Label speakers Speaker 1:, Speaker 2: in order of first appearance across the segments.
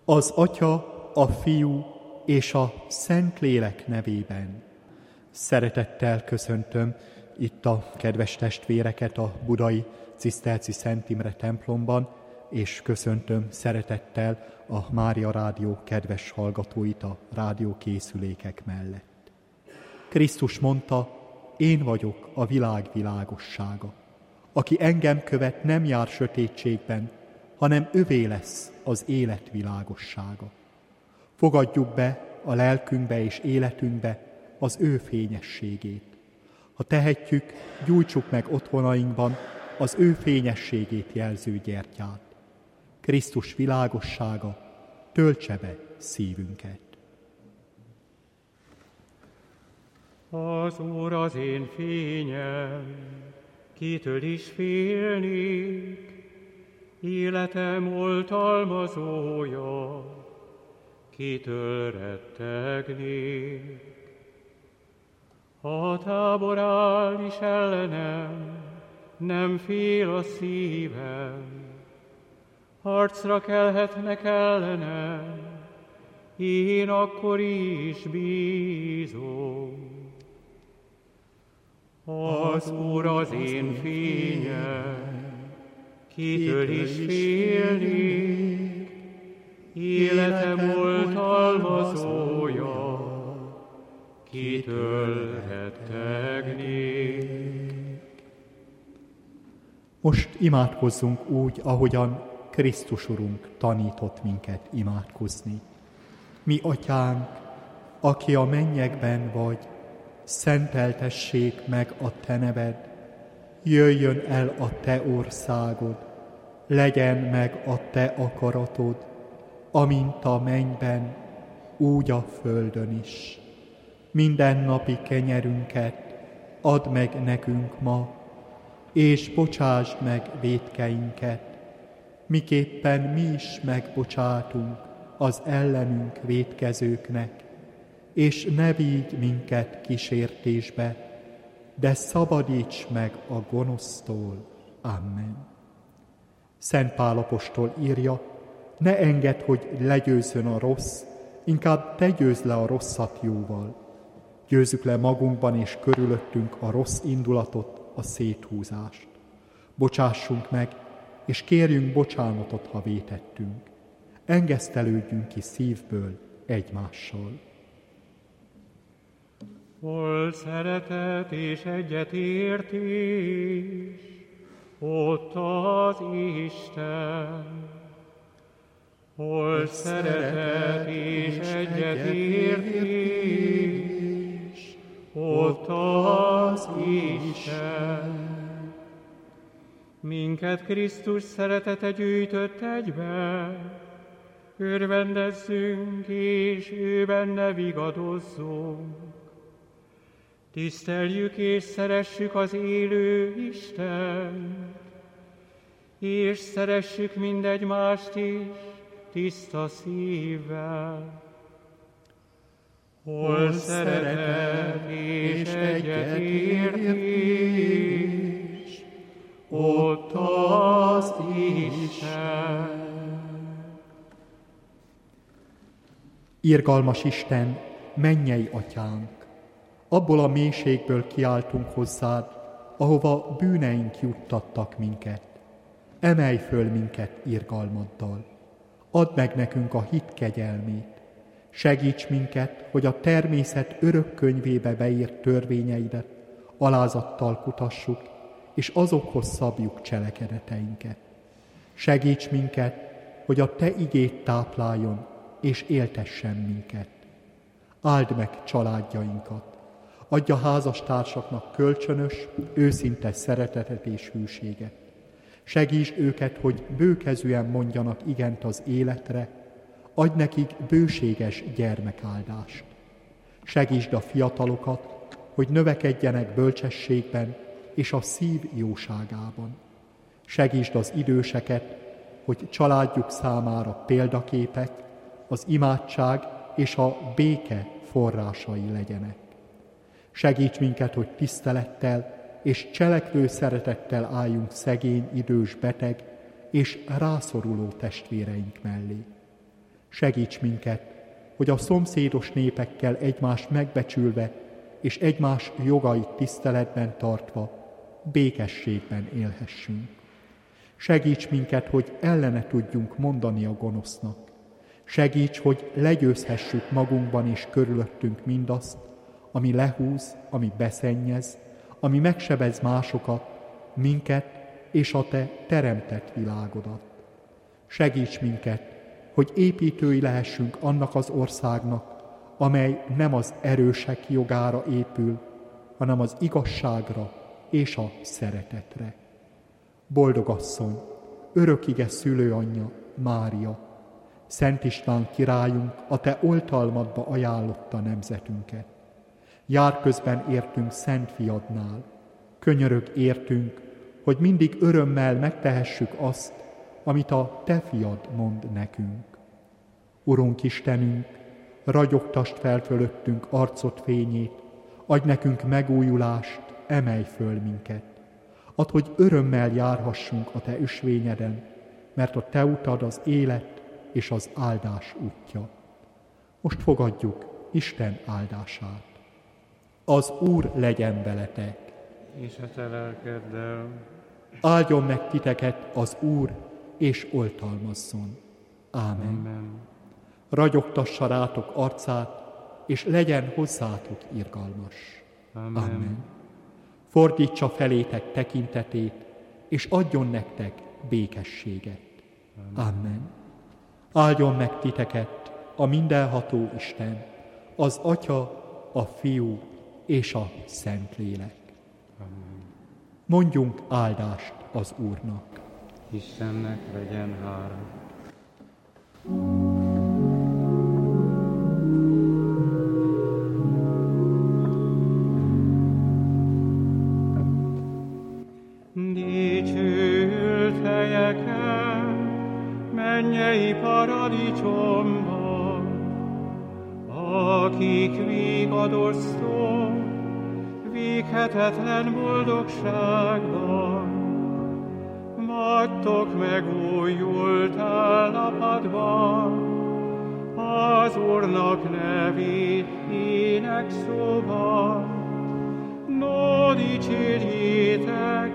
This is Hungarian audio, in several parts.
Speaker 1: Az Atya, a Fiú és a Szentlélek nevében. Szeretettel köszöntöm itt a kedves testvéreket a budai Ciszterci Szent Imre templomban, és köszöntöm szeretettel a Mária Rádió kedves hallgatóit a rádiókészülékek mellett. Krisztus mondta, én vagyok a világ világossága. Aki engem követ, nem jár sötétségben, hanem övé lesz az élet világossága. Fogadjuk be a lelkünkbe és életünkbe az ő fényességét. Ha tehetjük, gyújtsuk meg otthonainkban az ő fényességét jelző gyertyát. Krisztus világossága töltse be szívünket.
Speaker 2: Az Úr az én fényem, kitől is félnék, életem oltalmazója, kitől rettegnék. Ha tábor áll is ellenem, nem fél a szívem, harcra kelhetnek ellenem, én akkor is bízom. Az Úr az én fényem, kitől is félnék, életem oltalmazója, kitől rettegnék.
Speaker 1: Most imádkozzunk úgy, ahogyan Krisztus Urunk tanított minket imádkozni. Mi Atyánk, aki a mennyekben vagy, szenteltessék meg a Te neved, jöjjön el a Te országod, legyen meg a Te akaratod, amint a mennyben, úgy a földön is. Mindennapi kenyerünket add meg nekünk ma, és bocsásd meg vétkeinket, miképpen mi is megbocsátunk az ellenünk vétkezőknek, és ne vigy minket kísértésbe, de szabadíts meg a gonosztól. Amen. Szent Pál apostol írja, ne engedd, hogy legyőzzön a rossz, inkább te győzd le a rosszat jóval. Győzzük le magunkban és körülöttünk a rossz indulatot, a széthúzást. Bocsássunk meg, és kérjünk bocsánatot, ha vétettünk. Engesztelődjünk ki szívből egymással.
Speaker 2: Hol szeretet és egyetértés, ott az Isten. Hol szeretet és egyetértés, ott az Isten. Minket Krisztus szeretete gyűjtött egybe, örvendezzünk és ő benne vigadozzunk. Tiszteljük és szeressük az élő Istent, és szeressük mindegymást is tiszta szívvel. Hol szeretet és egyetértés, ott az Isten.
Speaker 1: Irgalmas Isten, mennyei Atyánk, abból a mélységből kiáltunk hozzád, ahova bűneink juttattak minket. Emelj föl minket irgalmaddal. Add meg nekünk a hit kegyelmét. Segíts minket, hogy a természet örök könyvébe beírt törvényeidet alázattal kutassuk, és azokhoz szabjuk cselekedeteinket. Segíts minket, hogy a Te igéd tápláljon, és éltessen minket. Áld meg családjainkat. Adj a házastársaknak kölcsönös, őszinte szeretetet és hűséget. Segítsd őket, hogy bőkezűen mondjanak igent az életre, adj nekik bőséges gyermekáldást. Segítsd a fiatalokat, hogy növekedjenek bölcsességben és a szív jóságában. Segítsd az időseket, hogy családjuk számára példaképek, az imádság és a béke forrásai legyenek. Segíts minket, hogy tisztelettel és cselekvő szeretettel álljunk szegény, idős, beteg és rászoruló testvéreink mellé. Segíts minket, hogy a szomszédos népekkel egymást megbecsülve és egymás jogait tiszteletben tartva békességben élhessünk. Segíts minket, hogy ellene tudjunk mondani a gonosznak. Segíts, hogy legyőzhessük magunkban és körülöttünk mindazt, ami lehúz, ami beszennyez, ami megsebez másokat, minket és a Te teremtett világodat. Segíts minket, hogy építői lehessünk annak az országnak, amely nem az erősek jogára épül, hanem az igazságra és a szeretetre. Boldog asszony, örökige szülőanyja, Mária, Szent István királyunk a Te oltalmadba ajánlotta nemzetünket. Jár közben értünk Szent Fiadnál, könyörög értünk, hogy mindig örömmel megtehessük azt, amit a Te Fiad mond nekünk. Urunk Istenünk, ragyogtasd fel fölöttünk arcod fényét, adj nekünk megújulást, emelj föl minket. Add, hogy örömmel járhassunk a Te ösvényeden, mert a Te utad az élet és az áldás útja. Most fogadjuk Isten áldását. Az Úr legyen veletek.
Speaker 2: És a te lelkeddel.
Speaker 1: Áldjon meg titeket az Úr, és oltalmazzon. Ámen.
Speaker 2: Amen.
Speaker 1: Ragyogtassa rátok arcát, és legyen hozzátok irgalmas.
Speaker 2: Amen.
Speaker 1: Amen. Fordítsa felétek tekintetét, és adjon nektek békességet. Amen. Áldjon meg titeket a mindenható Isten, az Atya, a Fiú és a Szentlélek.
Speaker 2: Amen.
Speaker 1: Mondjunk áldást az Úrnak.
Speaker 2: Istennek legyen hála. Dicsőült helyeken, mennyei paradicsomban, akik vígadosztó, véghetetlen boldogságban, vagytok megújult állapotban, az Úrnak nevét énekszóban, no dicsérjétek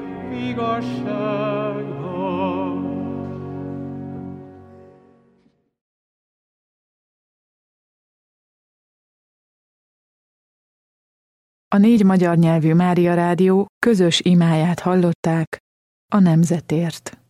Speaker 2: igazságban.
Speaker 3: A 4 magyar nyelvű Mária Rádió közös imáját hallották a nemzetért.